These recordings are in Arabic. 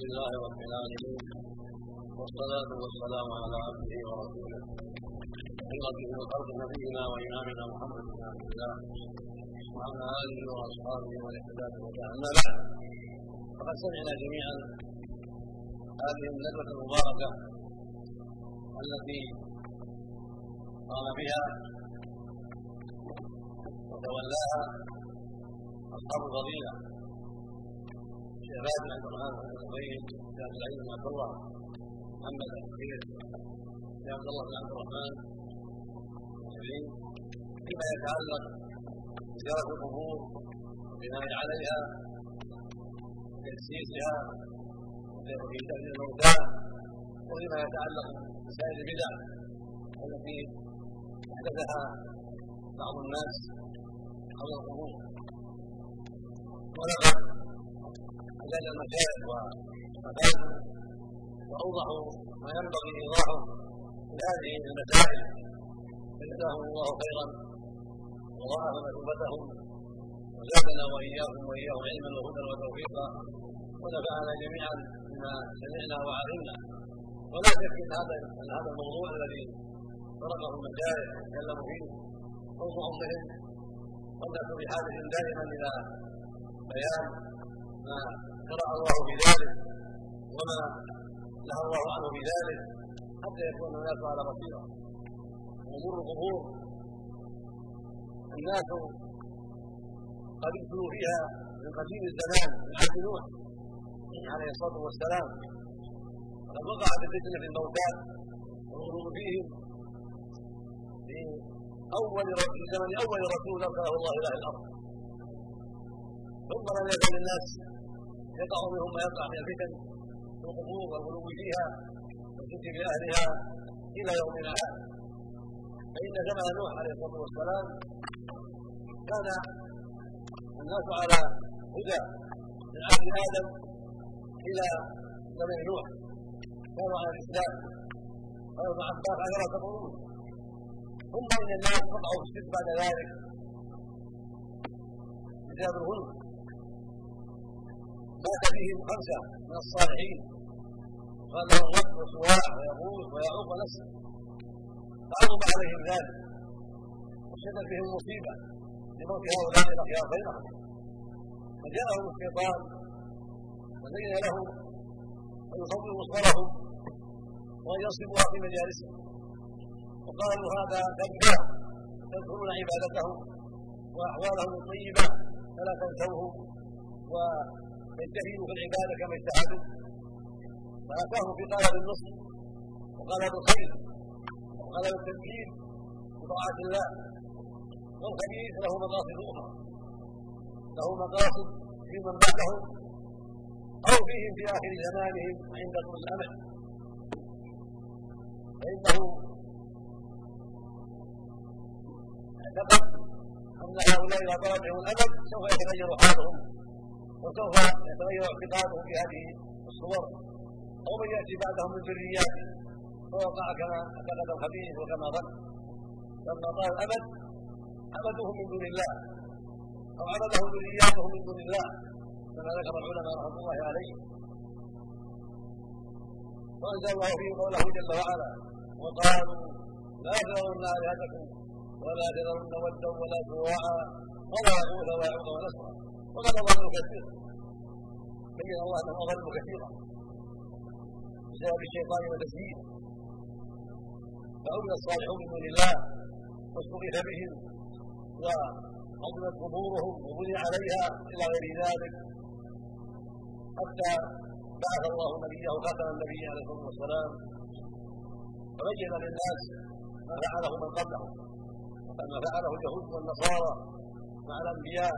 لله رب العالمين، والصلاة والسلام على عبده ورسوله سيرته وخلق نبينا وإمامنا محمد بن عبد الله وعلى آله وأصحابه والاهتداء بهداه. أما بعد، فقد سمعنا جميعا هذه الندوة المباركة التي قام بها وتولاها أصحاب الفضيلة شباب عبد الرحمن بن الزبير، شيخ سعيد بن عبد الله محمد الخير، شيخ عبد الله بن عبد الرحمن فيما يتعلق بزيارة القبور والبناء عليها وتأسيسها وفي دفن الموتى، وفيما يتعلق بسائر البدع التي احدثها بعض الناس حول القبور. ولقد أجاد المشايخ وأفادوا وأوضحوا ما ينبغي إيضاحه في هذه المسائل، فجزاهم الله خيرا وضاعف مثوبتهم وزادنا وإياهم علما وهدى وتوفيقا، ونفعنا جميعا بما سمعنا وعلمنا. ولا شك أن هذا الموضوع الذي طرقه المشايخ وتكلموا فيه موضوع مهم، والناس بحاجة دائما إلى بيان ما شرع الله في ذلك وما نهى الله عنه في ذلك، حتى يكون الناس على بصيرة. أمور القبور الناس قد ابتلوا فيها من قديم الزمان من عهد نوح عليه الصلاة والسلام، وقد وقعت الفتنة في الموتى والغلو فيهم في زمن أول رسول أرسله الله إلى الأرض، ثم لم يزل الناس يقع منهم ما يقع من الفتن في القبور والغلو فيها والشرك بأهلها إلى يومنا هذا. فإن زمن نوح عليه الصلاة والسلام كان الناس على هدى من عهد آدم إلى زمن نوح، كانوا على الإسلام، قالوا ابن عباس 10 قرون، ثم إن الناس وقعوا في الشرك بعد ذلك بسبب الغلو. مات فيهم 5 من الصالحين، قال لهم ود وسواع ويغوث ويعوق ونسر، فعظم عليهم ذلك وشدت بهم مصيبة لموت هؤلاء الأخيار بينهم، فجاءهم الشيطان وزين لهم أن يصوروا صورهم وأن ينصبوها في مجالسهم، وقالوا هذا قد جاء تذكرون عبادتهم وأحوالهم الطيبة فلا تنسوه ويجتهدوا في العبادة كما اجتهدوا. فأتاهم في طلب النصر وطلب الخير وطلب التمكين بطاعة الله. والخبيث له مقاصد أخرى، له مقاصد في من بعدهم أو فيهم في آخر زمانهم عند طول الأمل، فإنه اعتقد أن هؤلاء إذا طال بهم الأمل سوف يتغير حالهم وسوف يتغير اعتقادهم في هذه الصور، أو من يأتي بعدهم من ذرياته فوقع كما اعتقد الخبيث وكما ظن. لما طال الأمل عبدوهم من دون الله أو عبدهم ذرياتهم من دون الله، كما ذكر العلماء رحمه الله عليهم. وأنزل الله فيه قوله جل وعلا: وقالوا لا تذرن آلهتكم ولا تذرن ودا ولا سواعا ولا يغوث ويعوق ونسرا وقد ضلوا كثيرا. بين الله أنهم أضلوا كثيرا بسبب الشيطان وتسجيله، فعبد الصالحون من دون الله واستغيث بهم وعظمت قبورهم وبني عليها إلى غير ذلك، حتى بعث الله نبيه خاتم النبي عليه الصلاة والسلام وبين للناس ما فعله من قبله وما فعله اليهود والنصارى مع الأنبياء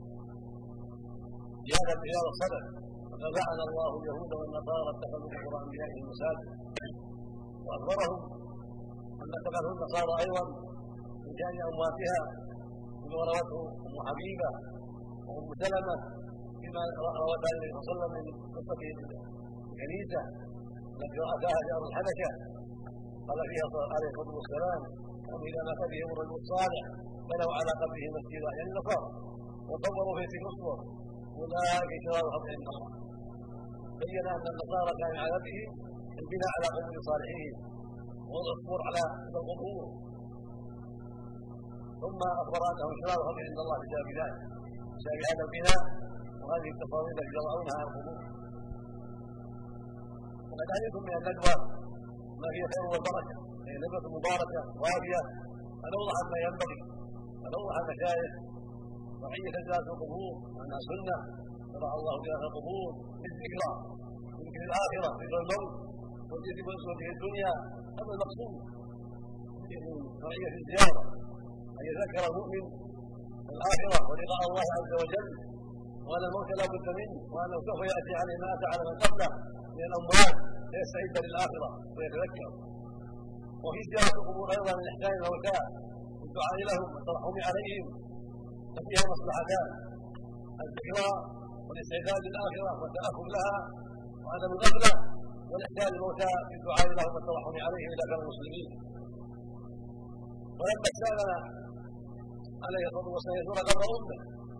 جهاد الصدق. فقد لعن الله اليهود والنصارى اتخذوا قبور أنبيائهم مساجد، وأخبرهم أن اتخذوا النصارى أيضا من شأن أمواتها بما روته أم حبيبة وأم سلمة فيما روتها النبي صلى الله عليه وسلم من قصة الكنيسة التي رأتها جار الحبشة، قال فيها عليه الصلاة والسلام: هم إذا مات بهم الرجل الصالح بنوا على قبره مسجدا، يعني النصارى، وصوروا فيه الصور، أولئك شرار الخلق عند الله. بين ان النصارى كان من عادتهم البناء على قبور صالحين ووضع الصور على القبور، ثم اخبر انه شرار خلق عند الله بسبب ذلك، بسبب هذا البناء وهذه التصاوير التي يضعونها على القبور. وقد علمتم من الندوه ما هي خير والبركه، هي ندوه مباركه وافيه، فنوضح ما ينبغي، فنوضح المشايخ وحيه الناس القبور وانها سنه شرع الله بها في القبور للذكرى، ذكر الاخره، ذكر الموت والذكر في الدنيا. هذا المقصود من شرعيه الزياره، ان يذكر المؤمن الاخره ولقاء الله عز وجل، وان الموت لا بد منه، وانه سوف ياتي عليه ما اتى على من قبله من الاموات فيستعد للاخره ويتذكر. وفي زياره القبور ايضا من احسان الموتى والدعاء لهم والترحم عليهم، ففيها مصلحتان: الذكرى والاستعداد للاخره والتاهب لها وعدم الغفله، والاحسان الموتى في الدعاء لهم والترحم عليهم اذا كانوا مسلمين. ولما سالنا عليه الصلاه والسلام يزور قبر امه،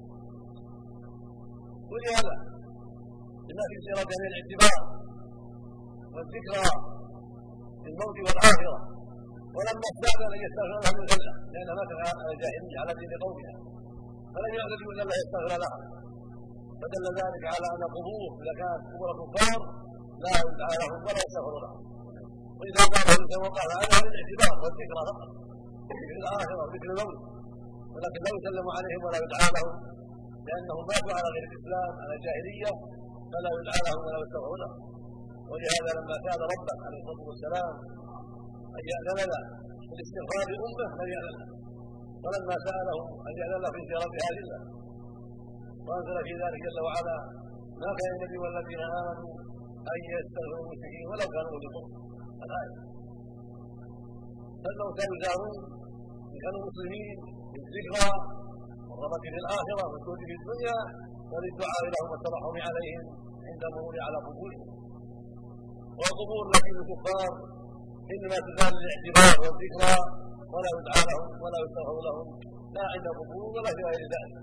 ولهذا لما في سيرته من الاعتبار والذكرى للموت والاخره، ولما استاذن ان يستغفر له من غله لانها ماتت على الجاهليه على دين قومها، فلم يأذن ان الله يستغفر لها، فدل ذلك على ان القبور اذا كانت قبور كفار لا يدعى لهم ولا يستغفر لهم، واذا كان يتوقف عنها للاعتبار والذكرى فقط، ذكر الاخره وذكر الموت، ولكن لا يسلم عليهم ولا يدعى لهم لانهم ماتوا على غير الاسلام على الجاهليه، فلا يدعى لهم ولا يستغفر لهم. ولهذا لما سال ربه عليه الصلاه والسلام ان يأذن له بالاستغفار لامه لم يأذن له، ولما ساله ان يأذن له في زيارتها لله، وانزل في ذلك جل وعلا: ما كان النبي والذين امنوا ان يستغفروا المشركين ولو كانوا اولي قربى. الايه. فالموتى يزارون ان كانوا مسلمين للذكرى والرغبه في الاخره والجهد في الدنيا، وللدعاء لهم والترحم عليهم عند المرور على قبورهم. والقبور التي للكفار انما تزال للاعتبار والذكرى، ولا يدعى لهم ولا يستغفر لهم لا عند القبور ولا في غير ذلك.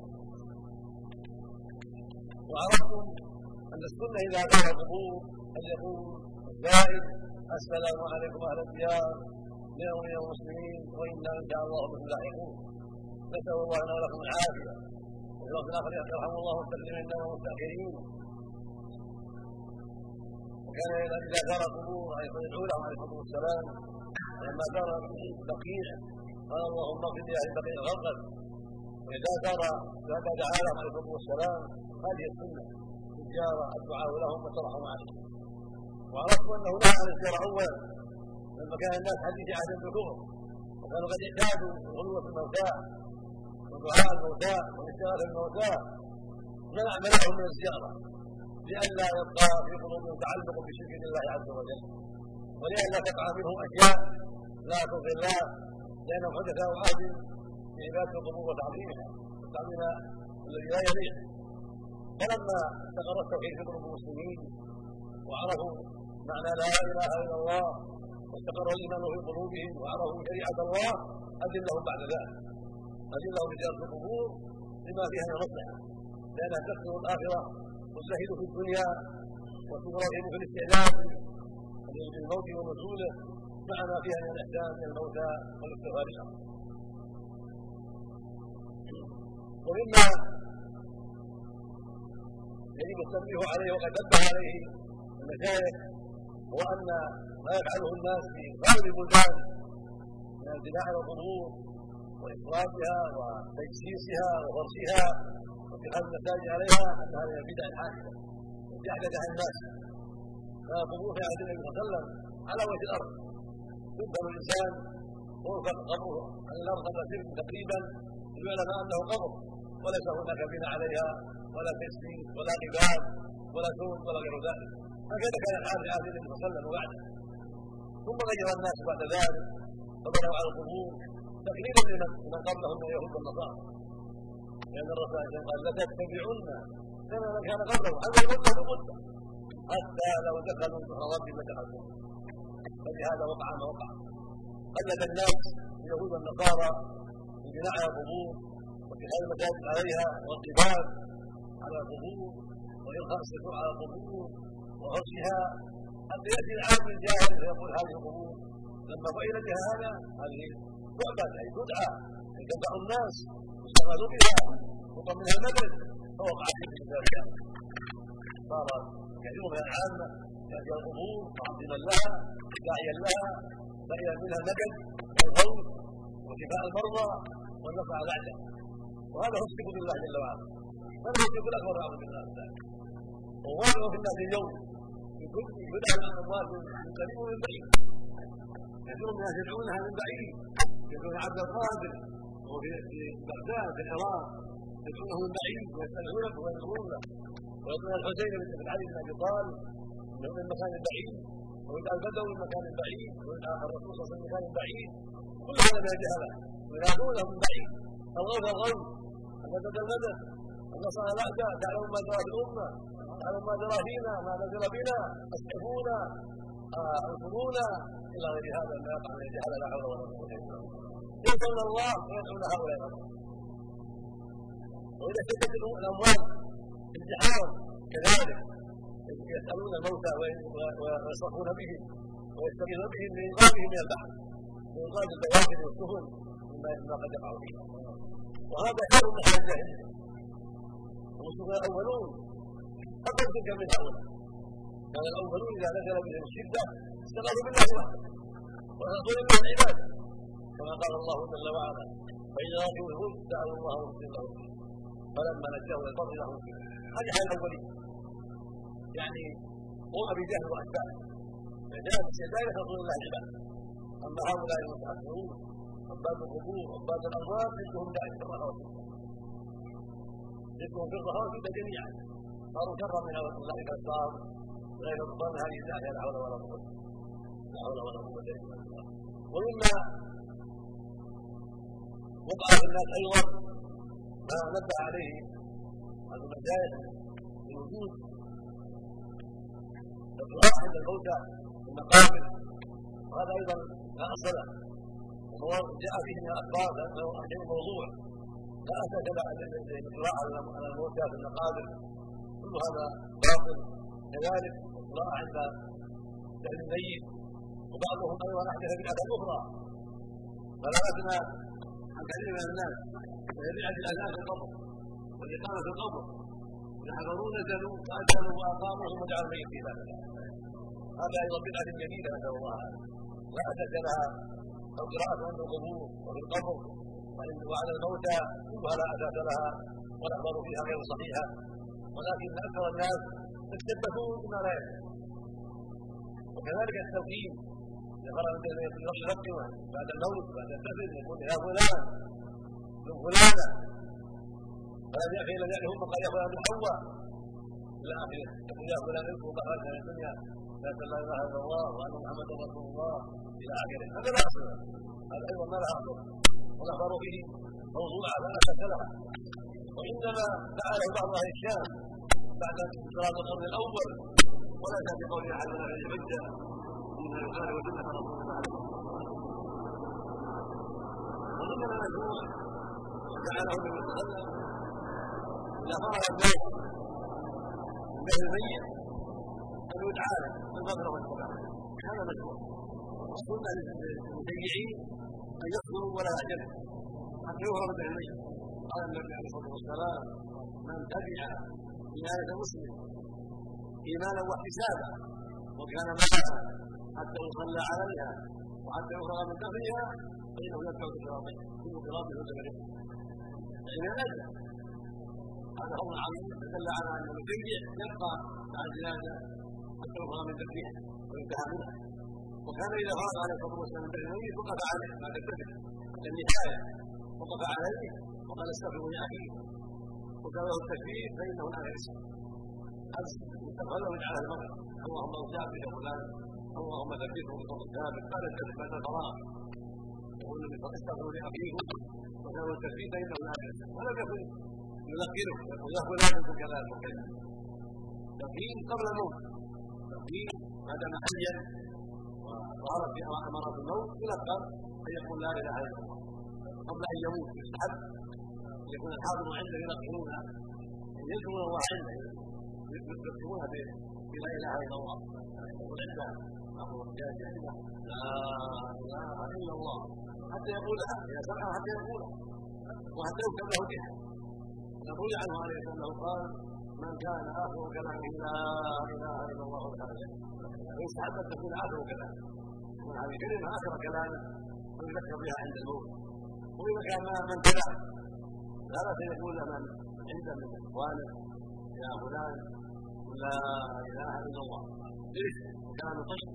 وعرفتم ان السنه اذا كان القبور ان يقول الزائر: السلام عليكم اهل الديار من المسلمين وانا ان شاء الله بكم لاحقون. نسال الله لنا ولكم العافيه، وفي الاخر يرحم الله المستقدمين والمستاخرين. وكان اذا زار القبور يدعو لهم عليه الصلاه والسلام. لما زار بقيع قال: اللهم اغفر لاهل بقيع غرقا. واذا زار فهذا دعا لهم عليه الصلاه والسلام. هذه السنه في الزياره الدعاء لهم والترحم عليهم. وعرفت انه نهى عن الزياره اولا لما كان الناس حديث عهد بالكفر، وكانوا قد اعتادوا غلوه الموتى ودعاء الموتى والاستغاثه بالموتى، منعهم من الزياره لئلا يبقى في قلوبهم تعلق بشرك الله عز وجل، ولئلا تقع منهم اشياء لا ترضي الله، لانهم حدثاء عهد بعباده القبور وتعظيمها وتعظيم الذي لا يليق. فلما استقر التوحيد في قلوب المسلمين وعرفوا معنى لا اله الا الله واستقر الايمان في قلوبهم وعرفوا شريعه الله، اذلهم بعد ذلك، اذلهم بزياره القبور لما فيها من المصلحه، لانها تكثر الاخره والزهد في الدنيا وتراغب في الاستعداد للموت ونزوله مع ما فيها من الاحسان من الموتى والاستغفار لهم. ومما يجب التنبيه عليه وقد نبه عليه المشايخ هو ان ما يفعله الناس في غالب البلدان من البناء على القبور واخراجها وتجسيسها وفرشها واتخاذ المساجد عليها ان هذه البدع الحادثه التي احدثها الناس. فالقبور في عهد النبي صلى الله عليه وسلم على وجه الارض، يدفن الانسان ويرفع قبره عن الارض قبل سلم تقريبا ليعلم انه قبر، وليس هناك بناء عليها ولا تسليم ولا قباب ولا سود ولا غير ذلك. هكذا كان الحال في عهد النبي صلى الله عليه وسلم وبعده. ثم غير الناس بعد ذلك فبنوا على القبور تقريبا لمن قبلهم من اليهود والنصارى، لان الرسول قال: لتتبعن كما من كان قبله على المده بمده حتى لو دخلوا سحر ربهم لدخلوا. فلهذا وقع ما وقع، قلد الناس اليهود والنصارى في بناء على القبور واتخاذ المساجد عليها والقباب على القبور والإلقاء السحور على القبور وحرصها حتى ياتي العام الجاهل فيقول هذه القبور لما فعل بها هذا هذه تعبد اي تدعى ان تدعو الناس واستغلوا بها وطن منها المدد فوقع في ذلك صار كثير من العامه ياتي القبور معظما لها داعيا لها داعيا منها المدد والفوز وشفاء المرضى والنفع بعده وهذا هو الشرك بالله جل وعلا هذا هو الشرك الاكبر اعوذ بالله من ذلك وواقع في الناس اليوم بدأ الاموات من قريب ومن بعيد كثير من الناس يدعونها من بعيد يدعون عبد القادر وفي بغداد في العراق يدعونه من بعيد ويستدعونه وينظرون له ويدعون الحسين بن علي بن ابي طالب من مكان بعيد ويدعى البدوي من مكان بعيد ويدعى الرسول صلى الله عليه وسلم من مكان بعيد كل هذا من الجهله وينادونه من بعيد الغوث الغوث المدد المدد النصر الاعداء تعلم ما جرى في الامه تعلم ما جرى فينا ما نزل بنا اسعفونا انصرونا الى غير هذا ما يقع من الجهله لا حول ولا قوه الا بالله يدعون الله ويدعون هؤلاء واذا اشتدت الاموال في الجحار كذلك يسالون الموتى ويصرخون بهم ويستغيثون بهم لانقاذهم من البحر لانقاذ البواخر والسفن مما قد يقع فيها وهذا خير من حال الجاهليه المسلمون الاولون اقل تلك من هؤلاء كان الاولون اذا نزل بهم الشده استغاثوا بالله وحده ورسول الله العباده كما قال الله جل وعلا فاذا رجوا الهود دعوا الله مخلصين له الدين فلما نجاهم الى البر لهم فيه هذه حال الاولين يعني هم ابي جهل واتباعه فجاءت استعداد رسول الله العباده اما هؤلاء المتاخرون عباد القبور عباد الاموات جدهم داعي كما قال جدهم في الرهاوه جميعا صاروا شرا من هذا الله كالصار غير رضوان هذه الداعيه لا حول ولا قوه الا بالله ومما وقع في الناس ايضا ما نبه عليه عن المشايخ بوجود الدعاء عند الموتى في المقابر وهذا ايضا لا اصل له جاء فيه من الاخبار لانه احيانا موضوع لا اساس له الدعاء على الموتى في المقابر كل هذا باطل كذلك الدعاء عند دفن الميت وبعضهم ايضا احدث بدعه اخرى فلا ادنى عن كثير من الناس ويبيع في الاذان في القبر والاقامه في القبر يحضرون نزلوا فاجلوا واقاموا ثم جعلوا الميت في ذلك هذا ايضا بدعه جديده نسال الله لا اساس لها او قراءه عند القبور وفي القبر وعلى الموتى كلها لا اساس لها والاخبار فيها غير صحيحه ولكن اكثر الناس يتشبثون بما لا يدري وكذلك التوكيل يلقن بعد الموت بعد الدفن يقول يا فلان من فلانه فلم يأخذ لم يأخذ هم قال يا فلان من حواء الى اخره يقول يا فلان اذكر خرجت من الدنيا لا لا اله الا الله وان محمدا رسول الله الى اخره هذا لا اصل هذا ايضا ما لا اصل والاخبار به موضوعه لا اساس لها وانما فعله بعض اهل الشام بعد انقراض القرن الاول ولا في قول احد من اهل الحجه ان يقال وسنه رسول الله ومن المشروع فعله النبي صلى الله عليه وسلم اذا فرغ البيت من بين الميت ان يدعى له بالفضل والسلام هذا مشروع والسنه للمشيعين ان يصبروا ولا اجل حتى يفرغ به الميت قال النبي عليه الصلاه والسلام من تبع بآية مسلم إيمانا واحتسابا وكان معها حتى يصلى عليها وحتى يفرغ من دفنها فإنه يدفع بصراطه كل صراط يوجب له فإن الأجل هذا أمر عظيم دل على أن المشيع يبقى مع الجنازة حتى يفرغ من دفنها وينتهى منها وكان إذا فرغ عليه الصلاة والسلام من دفن الميت وقف عليه بعد الدفن حتى النهاية وقف عليه وقال استغفروا لأخي وكان له التكبير فانه لا يسمع استغفر من على المرء اللهم ارجع بك فلان اللهم ثبته بقول ثابت قال الكذب بعد الفراغ يقول النبي صلى الله عليه وسلم استغفروا لاخيه وكان له التكبير فانه لا يسمع ولم يكن يذكره يقول يا فلان انت كذا وكذا تكبير قبل الموت تكبير بعدما حيا وظهرت في امارات الموت يذكر ان يقول لا اله الا الله قبل ان يموت يستحب يكون الحاضر عنده يلقنونها يذكرون الله عنده يذكرونها بلا اله الا الله يقول عندها امر جاهز عنده لا اله الا الله حتى يقولها اذا سمعها حتى يقولها وحتى يكتب له بها. يقول عنه عليه الصلاه قال من كان اخر كلامه لا اله الا الله ويستحب ان تكون اخر كلامه من هذه الكلمه اخر كلامه ويذكر بها عند الموت. واذا كان من كلام لا باس يقول من عنده من اخوانه يا فلان لا اله الا الله ليش وكلام القشر.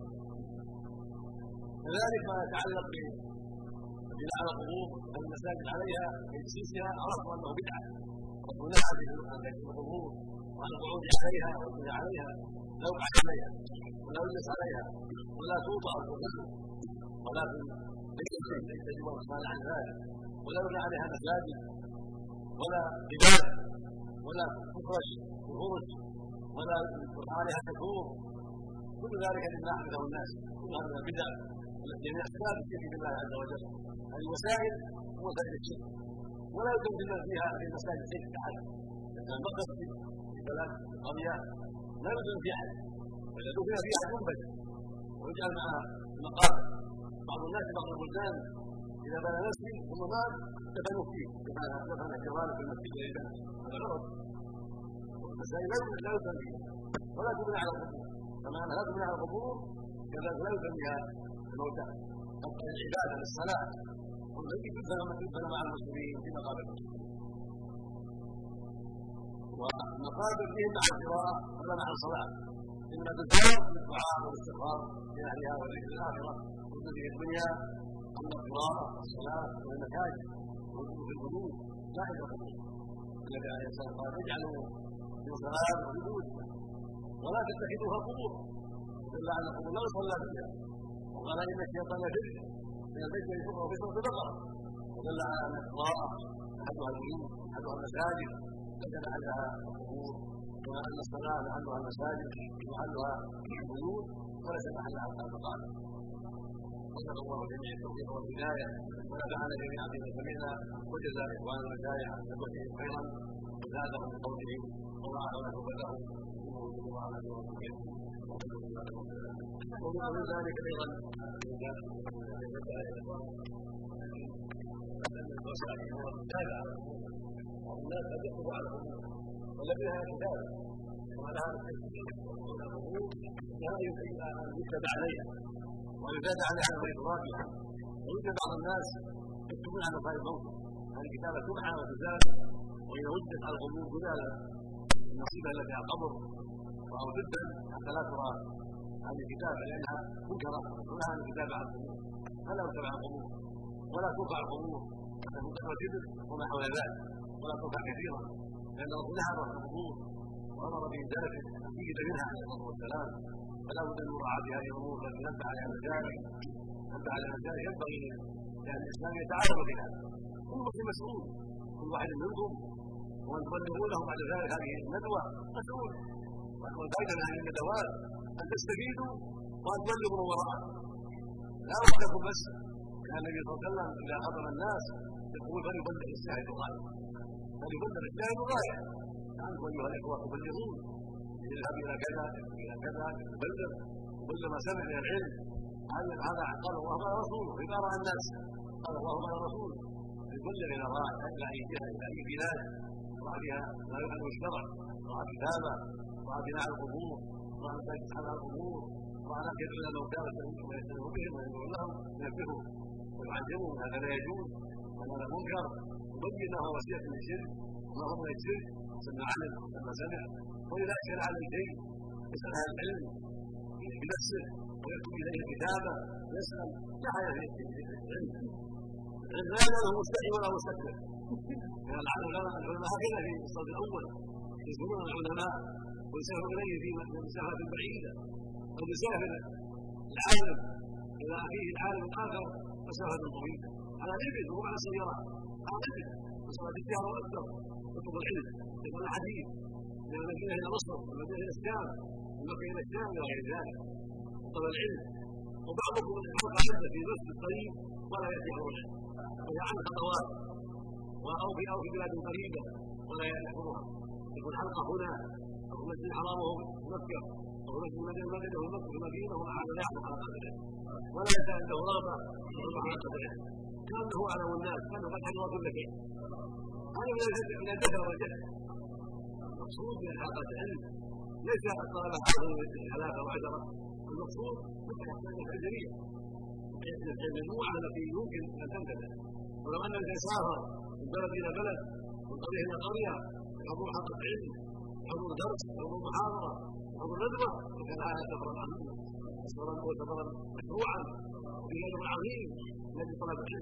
كذلك ما يتعلق ببناء على القبور المساجد عليها تاسيسها عرفوا انه بدعه وبناء عن القبور وعن القعود عليها والبناء عليها لا يقعد عليها ولا يجلس عليها ولا توضع القبور ولكن ليس يجب الصلاه عن ذلك ولا يبنى عليها مساجد ولا جبال ولا تفرش وفرش ولا يقع عليها تكور. كل ذلك مما احدثه الناس كل هذا البدع التي من اسباب الشرك بالله عز وجل. هذه وسائل وسائل الشرك ولا يمكن الناس فيها في مساجد الشرك احد. اذا بقت في بلد قريه لا يمكن في احد واذا دفن فيها ينبت ويجعل معها المقابر. بعض الناس بعض البلدان اذا بنى مسجد ثم مات دفنوا فيه دفن الجيران في المسجد هذا غلط. المساجد لا يدفن فيها ولا تبنى على القبور كما انها لا تبنى على القبور كذلك لا يدفن فيها الموتى. تبقى العباده للصلاه والتي تدفن مع المسلمين في مقابر المسلمين والمقابر فيهم مع القراءه ولا مع الصلاه اما بالدعاء بالدعاء والاستغفار لاهلها وذكر الاخره وذكر الدنيا. اما القراءه والصلاه والمساجد والوقوف في الحدود لا عند القبور. النبي عليه الصلاه والسلام قال اجعلوا في صلاه الحدود ولا تتخذوها قبور دل على القبور لا يصلى فيها. وقال ان الشيطان يفر من البيت يشوفه في صوت البقره ودل على ان القراءه احدها البيوت احدها المساجد ليس محلها القبور كما ان الصلاه محلها المساجد ومحلها البيوت وليس محلها المقابر. وصلى الله جميع التوفيق والهدايه ونفعنا جميعا بما سمعنا وجزا اخواننا المشايخ عن خدمتهم خيرا وزادهم من قولهم وضاعف له بدهم ومن ذلك ايضا الناس قد يكتبوا على الامور ولكنها كتابه وعلى هذا التكتيب لا يمكن ان يكتب عليها ويزاد عليها وإضرابها. ويوجد بعض الناس يكتبون على مصائب الموت هذه الكتابه تمحى وتزال واذا وجدت على القبور زال النصيبه التي على القبر او جدا حتى لا ترى هذه الكتابه لانها منكره ولها الكتابه على القبور فلا يكتب على القبور ولا ترفع القبور حتى تنكر الجبل وما حول ذلك ولا ترفع كثيرا لان الرسول حرم القبور وامر بإزالة النتيجه منها عليه الصلاه والسلام. فلا بد من مراعاه هذه الامور التي نبه عليها المشايخ ينبغي لان الاسلام يتعاون بها. كل مسؤول كل واحد منكم وان تبلغونه بعد ذلك هذه الندوه مسؤول. والفائده من هذه الندوات ان تستفيدوا وان تبلغوا من وراءكم لا وحدكم بس. كان النبي صلى الله عليه وسلم اذا خطب الناس يقول فليبلغ الشاهد الغائب فليبلغ الشاهد الغائب. انتم ايها الاخوه تبلغون يذهب الى كذا الى كذا يبلغ كل ما سمع من العلم. هذا قال الله قال رسوله اذا راى الناس قال الله قال رسوله يبلغ الى راى الى اي جهه الى اي بلاد راى بها ما يفعل الشرع راى كتابه راى بناء القبور راى مساجد على القبور راى ناس يدعون الموتى ويستهزئ بهم ويدعو لهم وينبههم ويعلمهم هذا لا يجوز وهذا منكر يبين له وسيله من الشرك وما هو من الشرك سمع علم سمع سمع. واذا اشكل على شيء يسال اهل العلم بنفسه ويكتب اليه كتابه يسال لا حاجه في العلم. العلم لا يزال مستحي ولا مستكبر. العلماء هكذا في الصف الاول يسالون العلماء ويسافر اليه في مسافات بعيده قد يسافر العالم الى اخيه العالم الاخر مسافه طويله على الابل وعلى السيارات على الابل مسافه التجاره اكثر يطلب العلم يطلب الحديث من المدينه الى مصر والمدينه الى الشام والمكه الى الشام وغير ذلك طلب العلم. وبعضكم يحرق عنده في نفس الطريق ولا ياتي العلم وهي عن خطوات او في بلاد قريبه ولا يحضرها يكون حلقه هنا او والمسجد الحرام وهو في مكه والمسجد المدني وهو مكه في المدينه وهذا لا يحصل على قدره ولا يزال عنده رغبه يحصل على قدره كانه اعلم الناس كانه قد حضر كل شيء. هذا من الدهر والجهل. المقصود من حلقه العلم ليس طلب حاضر حلاقه وعذره، المقصود فتح الجميع المجموعه التي يمكن ان تنتبه. ولو ان الانسان سافر من بلد الى بلد من قريه الى قريه حضور حلقه علم حضور درس حضور محاضره حضور ندوه فكان هذا سفرا عظيما سفرا مشروعا وفي اجر عظيم الذي طلب العلم.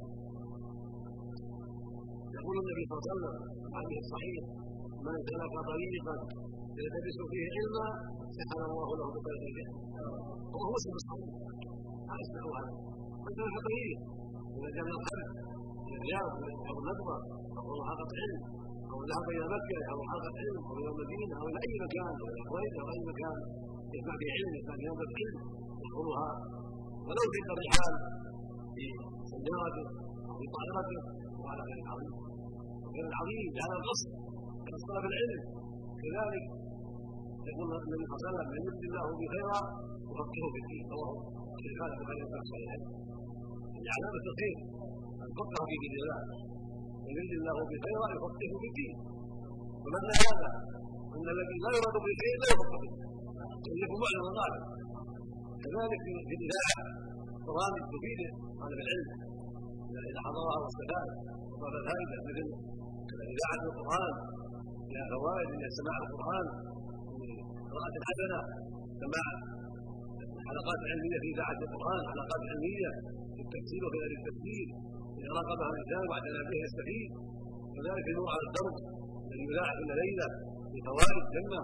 يقول النبي صلى الله عليه وسلم الحديث الصحيح: من سلك طريقا يلتمس فيه علما سهل الله له بطريق الجنه. وهو مسلم الصحيح هذا اسمعوا هذا. من سلك طريق اذا جاء من الخلف من الرياض او الندوه او حلقه علم او ذهب الى مكه او حلقه علم او الى المدينه او الى اي مكان او الى الكويت او اي مكان يسمع به علم يسمع به نوبه علم يدخلها ولو في الرحال في سيارته او في طائرته وهذا خير عظيم خير عظيم بهذا القصد طلب العلم. كذلك يقول النبي صلى الله عليه وسلم: من يرد الله بخيرا يفقهه في الدين. رواه الشيخان في البخاري ومسلم. من علامه الخير ان تفقه في دين الله. من يرد الله بخيرا يفقهه في الدين. ومعنى هذا ان الذي لا يراد بخير لا يفقه به بل يكون معلم ظالم. كذلك في الاذاعه برامج تفيد طالب العلم اذا حضرها واستفاد وطلب الفائده مثل اذاعه القران فيها فوائد من سماع القران من قراءه حسنه سماع حلقات علميه في اذاعه القران حلقات علميه في التفسير وفي غير التفسير اذا راقبها الانسان واعتنى به يستفيد. كذلك يدور على الدرس الذي يذاع كل ليله في فوائد جنه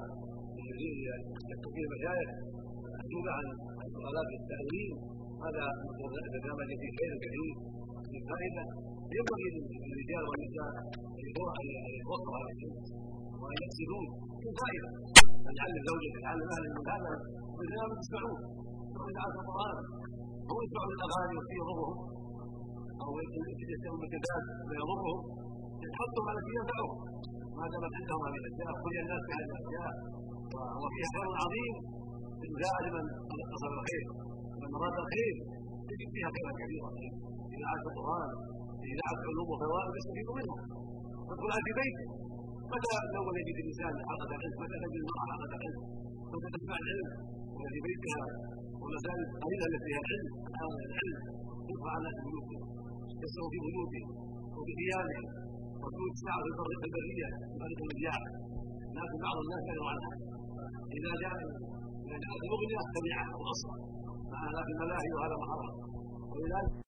يكتب فيه المشايخ اجوبه عن سؤالات التعليم. هذا برنامج فيه خير كثير في فائده. ينبغي للرجال والنساء ان يوقفوا على العلم وان يقصدون في فائده ان يعلم زوجه يعلم اهله من هذا برنامج يسمعون او اذاعه القران او يسمعون الاغاني وفي يضرهم او يتجسمون بالكتاب ما يضرهم يحطهم على شيء ينفعهم ما دامت عندهم هذه الاشياء. كل الناس في هذه الاشياء وفيها خير عظيم الاذاعه لمن قصد الخير من اراد الخير تجد فيها خيرا كثيرا. اذاعه القران اذاعه علوم وفوائد يستفيد منها. تدخل في بيته متى لو يجد الانسان حلقه العلم متى تجد المراه حلقه العلم متى تسمع العلم وفي بيتها والمساجد قليله التي فيها العلم العلم يطلع على بيوتهم يسروا في بيوتهم وفي ثيابهم وبيوت ساعه في طريق البريه في طريق المذياع. لكن بعض الناس يدعو عنها اذا جاءت الاغنيه تبعها واصلا لكن الملاهي وهذا محرم ولذلك